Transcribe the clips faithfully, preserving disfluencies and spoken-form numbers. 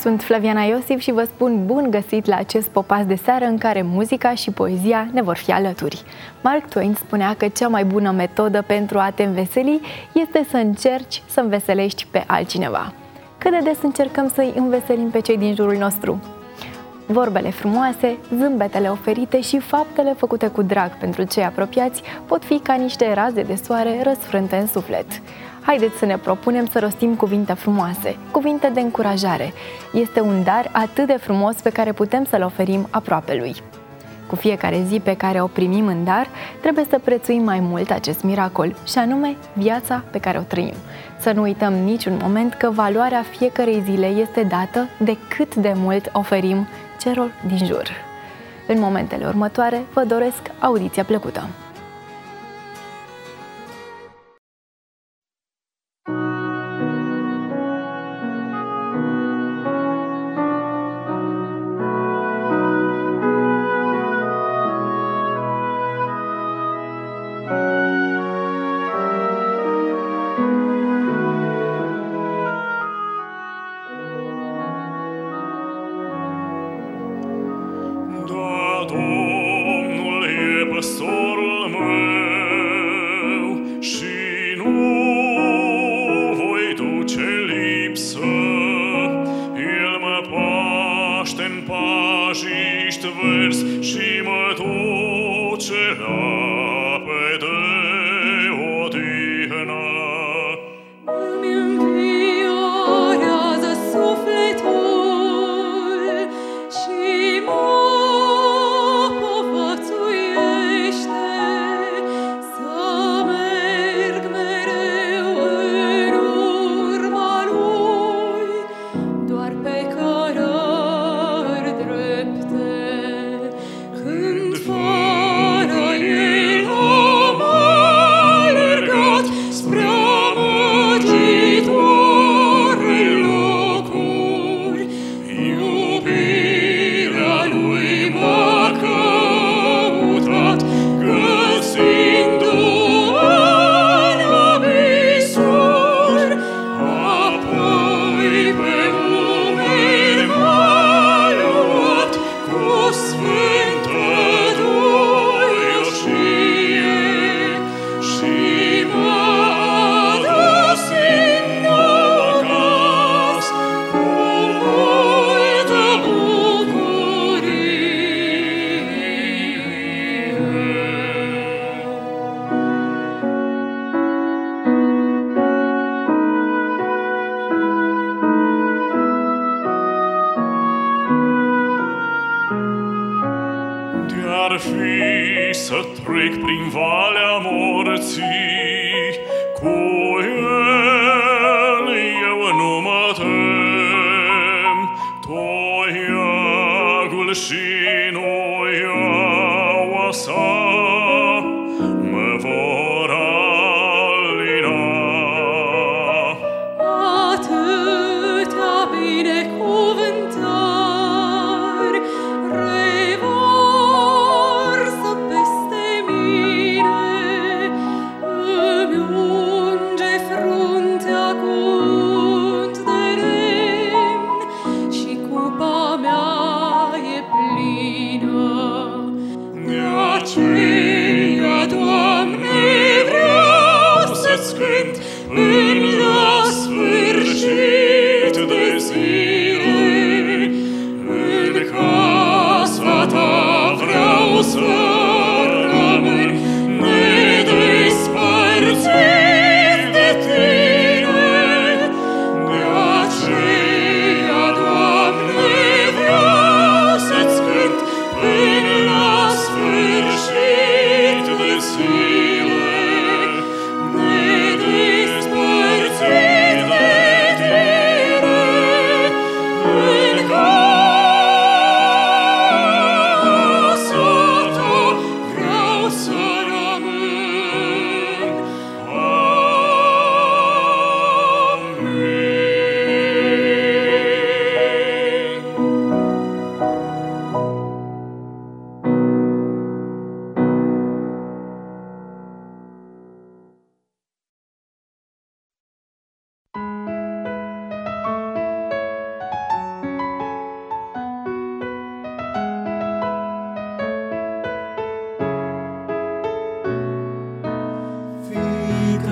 sunt Flaviana Iosif și vă spun bun găsit la acest popas de seară în care muzica și poezia ne vor fi alături. Mark Twain spunea că cea mai bună metodă pentru a te înveseli este să încerci să înveselești pe altcineva. Cât de des încercăm să-i înveselim pe cei din jurul nostru? Vorbele frumoase, zâmbetele oferite și faptele făcute cu drag pentru cei apropiați pot fi ca niște raze de soare răsfrânte în suflet. Haideți să ne propunem să rostim cuvinte frumoase, cuvinte de încurajare. Este un dar atât de frumos pe care putem să-l oferim aproapelui. Cu fiecare zi pe care o primim în dar, trebuie să prețuim mai mult acest miracol, și anume viața pe care o trăim. Să nu uităm niciun moment că valoarea fiecărei zile este dată de cât de mult oferim celor din jur. În momentele următoare, vă doresc audiția plăcută!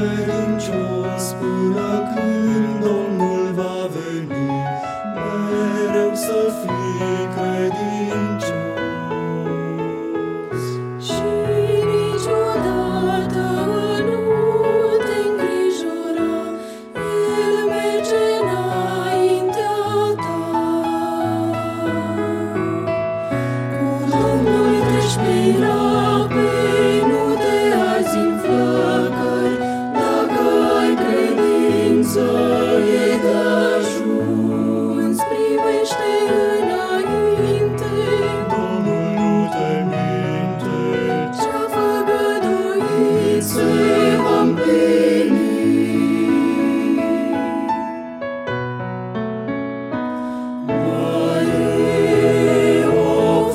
credincios până când Domnul va veni, mereu să fii credincios. Și niciodată nu te îngrijora, El merge înaintea ta. Cu Domnul treci prin ape, nu te arzi în flăcări, dacă ai credință e de ajuns, privește înainte. Domnul nu te minte, Ce-a făgăduit se va împlini. Mai e o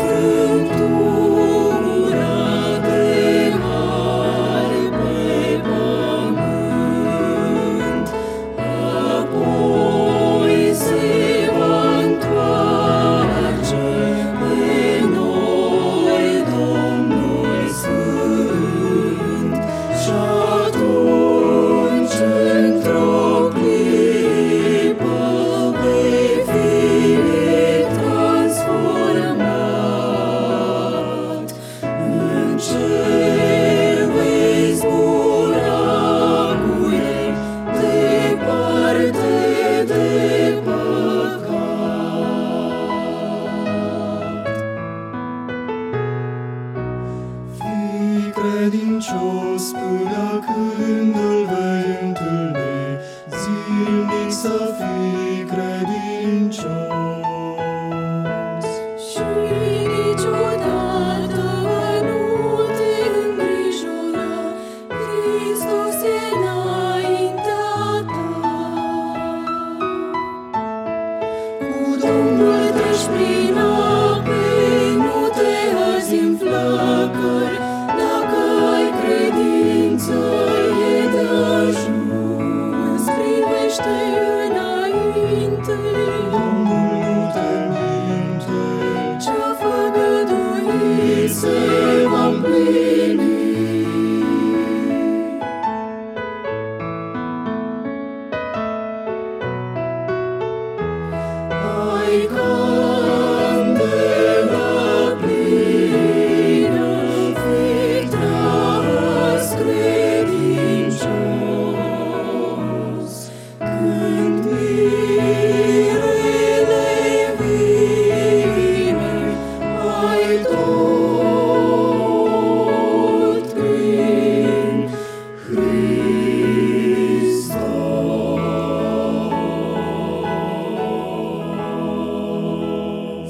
frântură de mare pe pământ, apoi se va întoarce pe noi Domnul Sfânt. Și atunci, într-o clipă, vei fi transformat. În cer vei zbura cu El, departe de păcat. fii credincios până când îl vei întâlni, zilnic să fii credincios. Și niciodată nu te îngrijora, Hristos e înaintea ta. Cu Domnul treci prin ape, nu te arzi în flăcări, dacă ai credință e de ajuns, privește înainte. Domnul nu te minte, Ce-a făgăduit se va împlini. Ai candela plină, fii tras credincios. Când mirele vine, ai tot prin Hristos.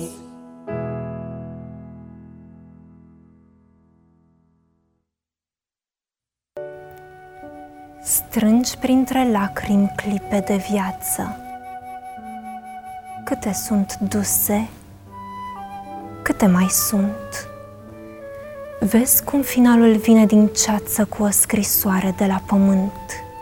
Strângi printre lacrimi clipe de viață. Câte sunt duse, câte mai sunt. Vezi cum finalul vine din ceață cu o scrisoare de la pământ.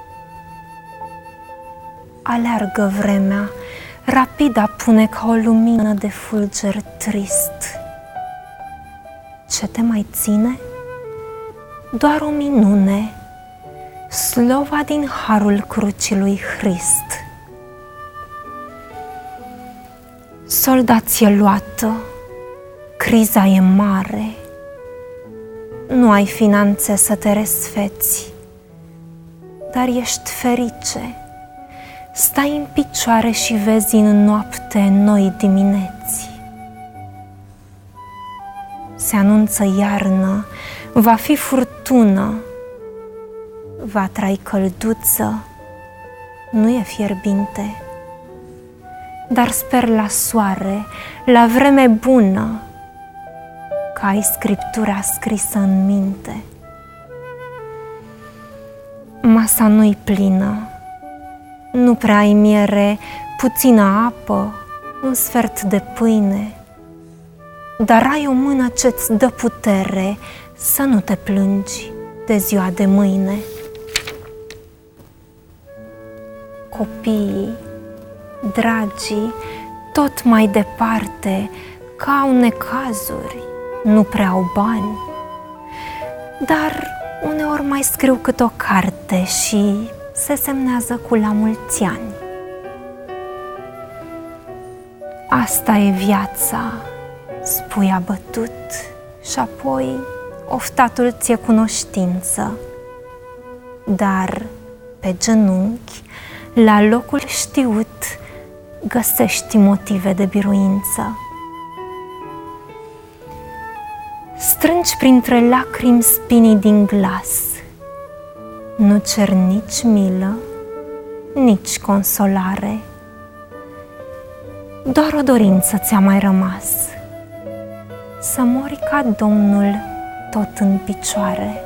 Aleargă vremea, rapid apune ca o lumină de fulger trist. Ce te mai ține? Doar o minune, slova din harul crucii lui Hrist. Soldație luată, criza e mare, nu ai finanțe să te resfeți, dar ești ferice, stai în picioare și vezi în noapte noi dimineți. Se anunță iarnă, va fi furtună, vatra-i călduță, nu e fierbinte, dar sper la soare, la vreme bună, că ai scriptura scrisă în minte. Masa nu-i plină, nu prea ai miere, puțină apă, un sfert de pâine, dar ai o mână ce-ți dă putere să nu te plângi de ziua de mâine. Copiii, dragii, tot mai departe, că au necazuri, nu prea au bani, dar Uneori mai scriu cât o carte și se semnează cu la mulți ani. Asta e viața, spui abătut, și apoi oftatul ți-e cunoștință. Dar pe genunchi, la locul știut, găsești motive de biruință. Strângi printre lacrimi spinii din glas, nu cer nici milă, nici consolare. Doar o dorință ți-a mai rămas, să mori ca Domnul tot în picioare.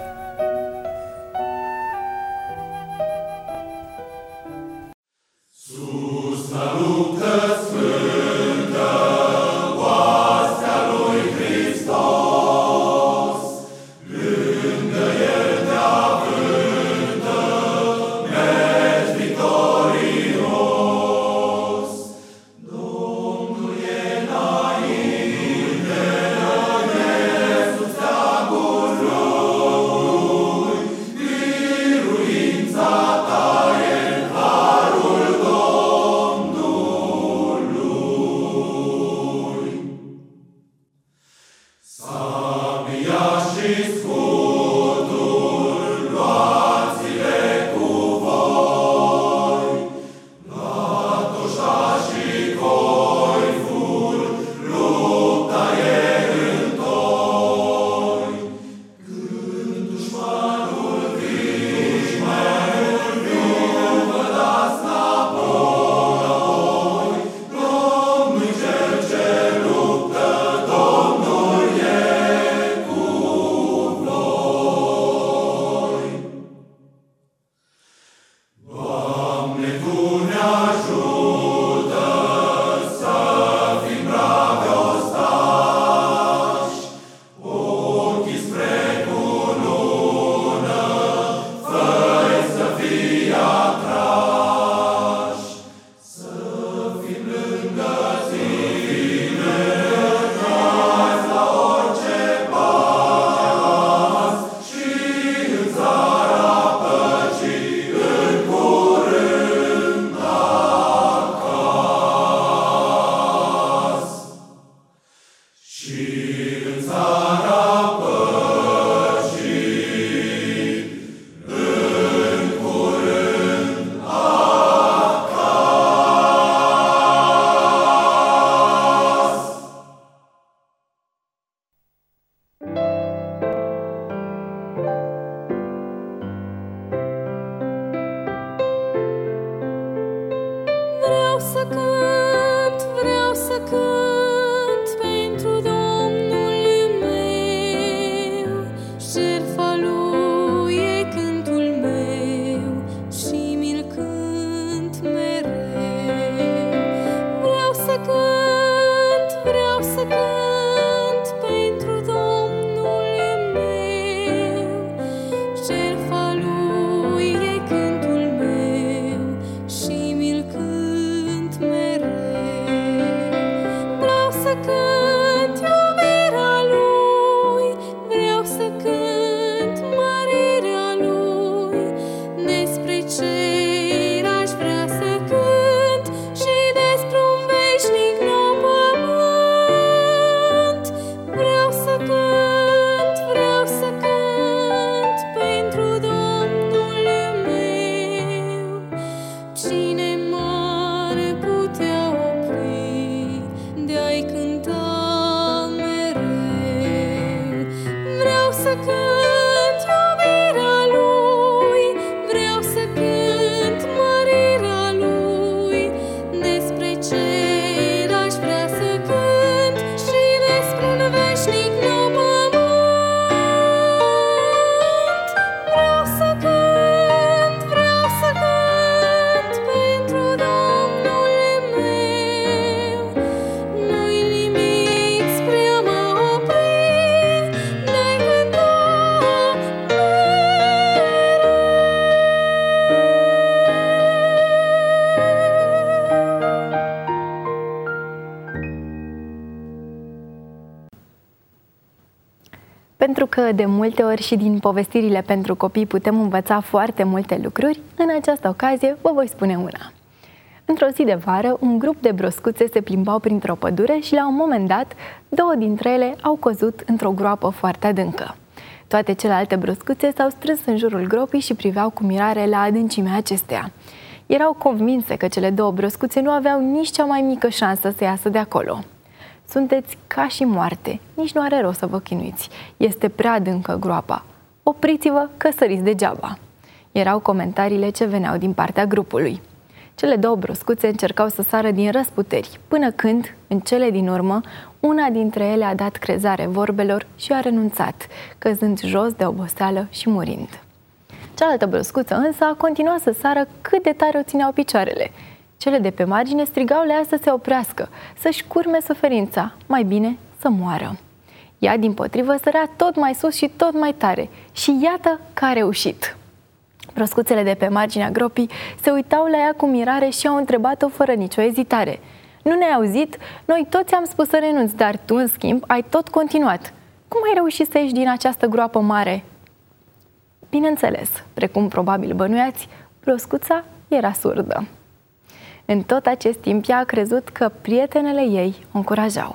Jertfa lui e cântul meu și mi-l cânt mereu. că de multe ori și din povestirile pentru copii putem învăța foarte multe lucruri, în această ocazie vă voi spune una. Într-o zi de vară, un grup de broscuțe se plimbau printr-o pădure și la un moment dat, două dintre ele au căzut într-o groapă foarte adâncă. Toate celelalte broscuțe s-au strâns în jurul gropii și priveau cu mirare la adâncimea acesteia. Erau convinse că cele două broscuțe nu aveau nici cea mai mică șansă să iasă de acolo. Sunteți ca și moarte, nici nu are rost să vă chinuiți. Este prea adâncă groapa. Opriți-vă că săriți degeaba. Erau comentariile ce veneau din partea grupului. Cele două broscuțe încercau să sară din răsputeri, până când, în cele din urmă, una dintre ele a dat crezare vorbelor și a renunțat, căzând jos de oboseală și murind. Cealaltă broscuță însă a continuat să sară cât de tare o țineau picioarele. Cele de pe margine strigau la ea să se oprească, să-și curme suferința, mai bine să moară. Ea, dimpotrivă, sărea tot mai sus și tot mai tare și iată că a reușit. Broscuțele de pe marginea gropii se uitau la ea cu mirare și au întrebat-o fără nicio ezitare. Nu ne-ai auzit? Noi toți am spus să renunți, dar tu, în schimb, ai tot continuat. Cum ai reușit să ieși din această groapă mare? Bineînțeles, precum probabil bănuiați, broscuța era surdă. În tot acest timp, ea a crezut că prietenele ei o încurajau.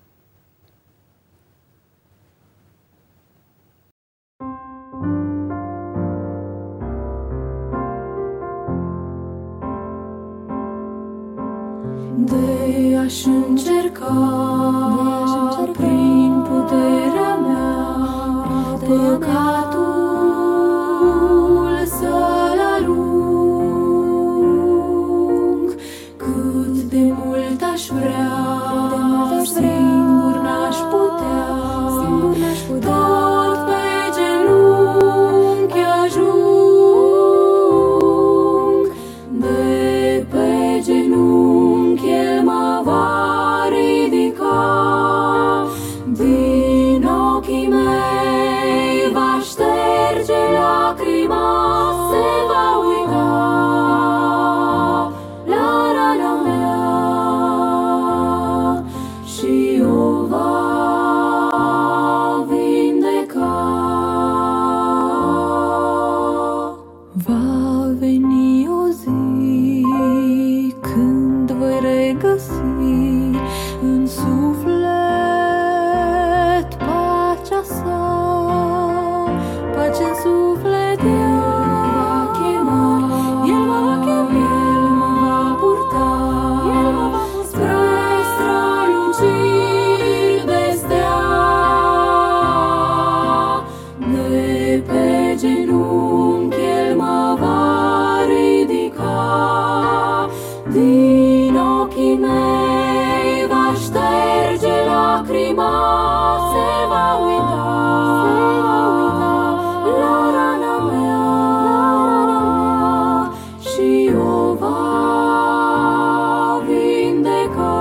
De aș încerca, prin puterea mea, păcatul să-l alung. Cât de mult aș vrea, singur n-aș putea, tot pe genunchi ajung. De pe genunchi El mă va ridica, din ochii mei va șterge lacrima, se va uita la rana mea și o va vindeca. Va veni o zi când voi regăsi în suflet pacea sa, pace în suflet El va chema, El mă va chema, El mă va purta, El mă va spre străluciri de stea. De pe genunchi El mă va ridica, din ochii mei va șterge lacrima, se va uita la rana mea și o va vindeca.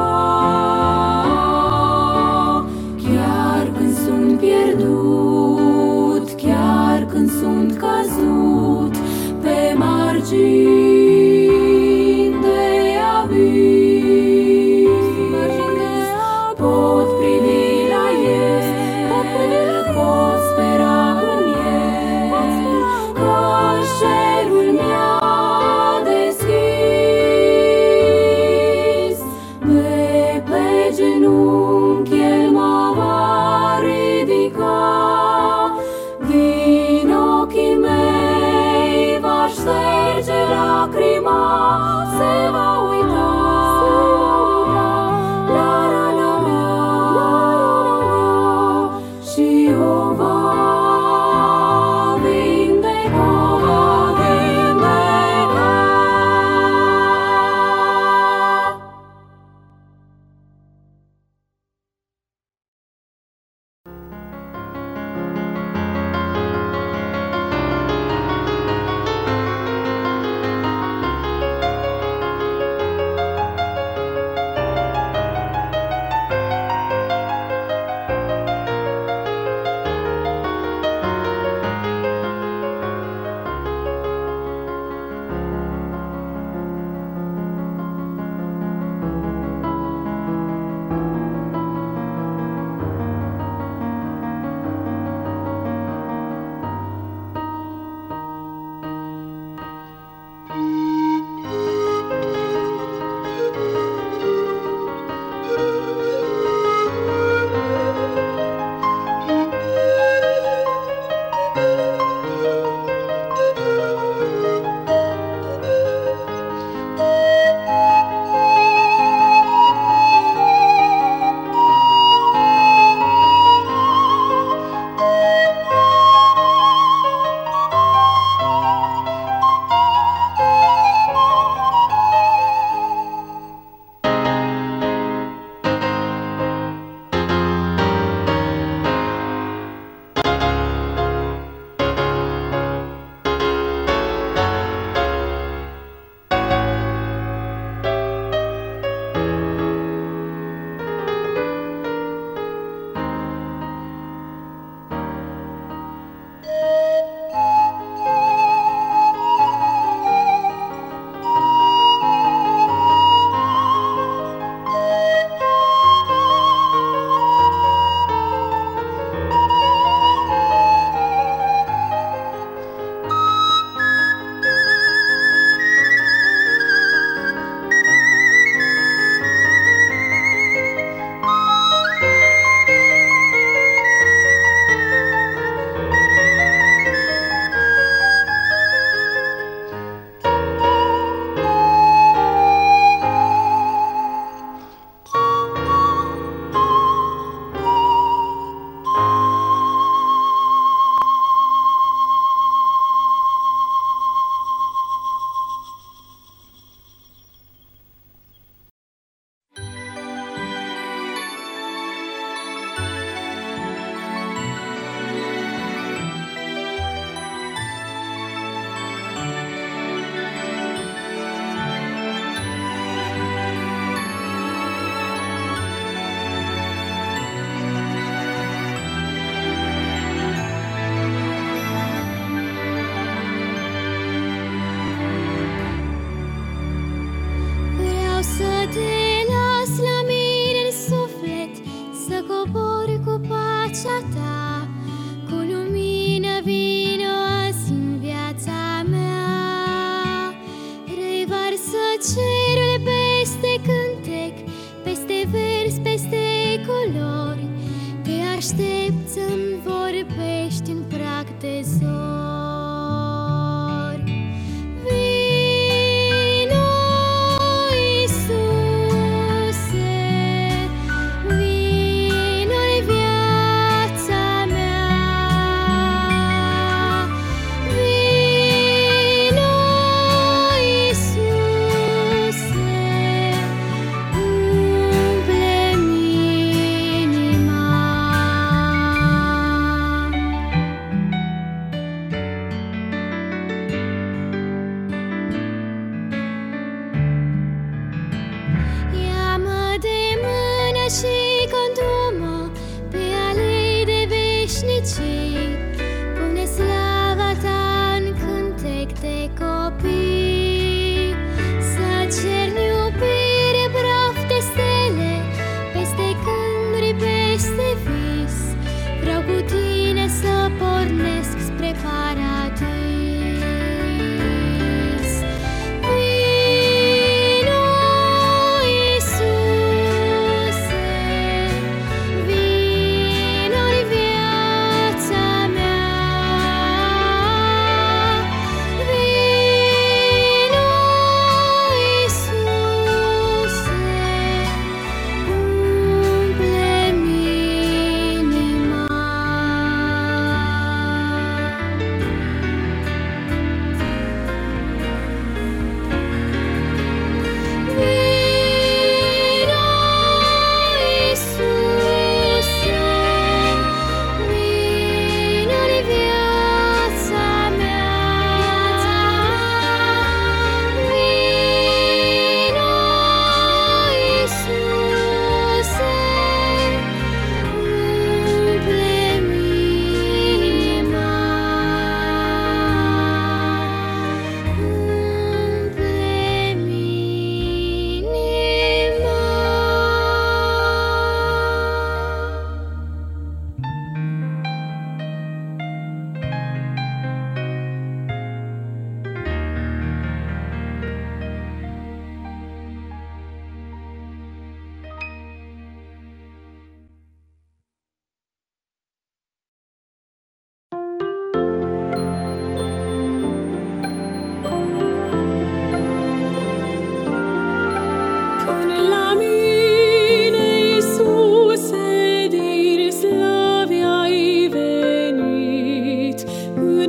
Chiar când sunt pierdut, chiar când sunt căzut pe margini de abis, pot privi la El, pot spera în El, că cerul mi-a deschis. De pe genunchi El mă va ridica, din ochii mei va șterge la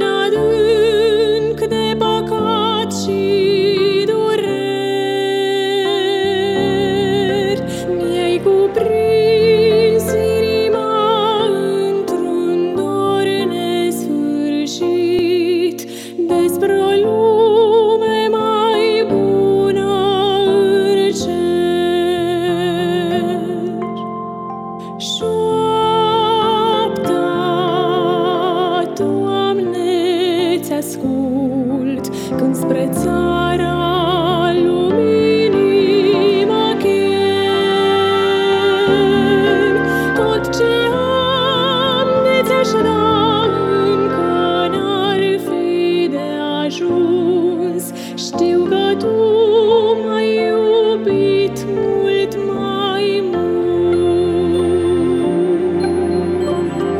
adânc de păcat și dureri. Mi-ai cuprins inima într-un dor nesfârșit despre o lume mai bună în cer. Șoapta, Doamne, ți-ascult când spre țara luminii mă chem. Tot ce am de ți-aș da încă n-ar fi de ajuns. Știu că Tu m-ai iubit mult mai mult.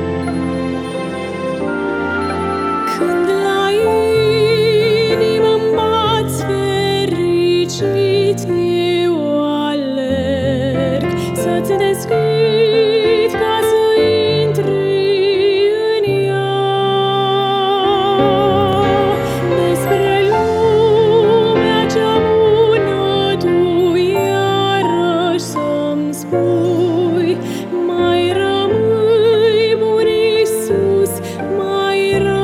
Când la inimă-mi bați fericit, eu alerg să-ți deschid ca să intri în ea. Despre lumea cea bună Tu iarăși să-mi spui. Mai rămâi, bun Iisus, mai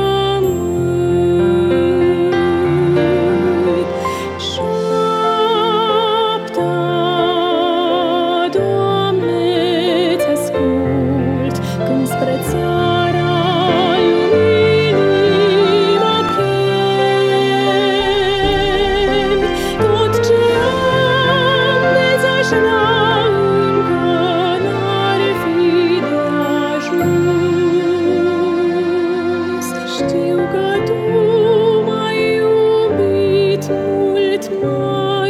rămâi. Șoapta, Doamne, ți-ascult când spre țara luminii mă chem. Tot ce am de ți-aș da încă n-ar fi de ajuns. Știu că Tu m-ai iubit mult mai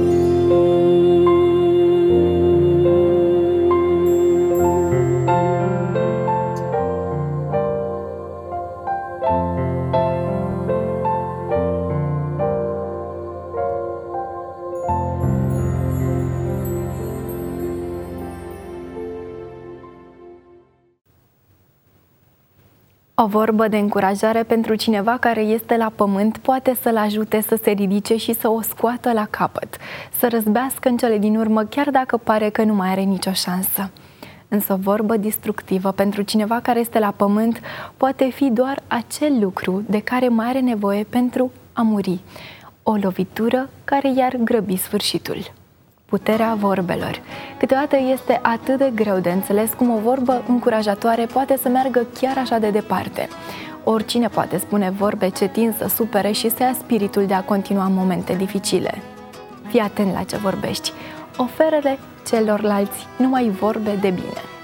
O vorbă de încurajare pentru cineva care este la pământ poate să-l ajute să se ridice și să o scoată la capăt, să răzbească în cele din urmă, chiar dacă pare că nu mai are nicio șansă. Însă o vorbă destructivă pentru cineva care este la pământ poate fi doar acel lucru de care mai are nevoie pentru a muri. O lovitură care i-ar grăbi sfârșitul. Puterea vorbelor. Câteodată este atât de greu de înțeles cum o vorbă încurajatoare poate să meargă chiar așa de departe. Oricine poate spune vorbe ce tind să supere și să ia spiritul de a continua momente dificile. Fii atent la ce vorbești. Oferă-le celorlalți numai vorbe de bine.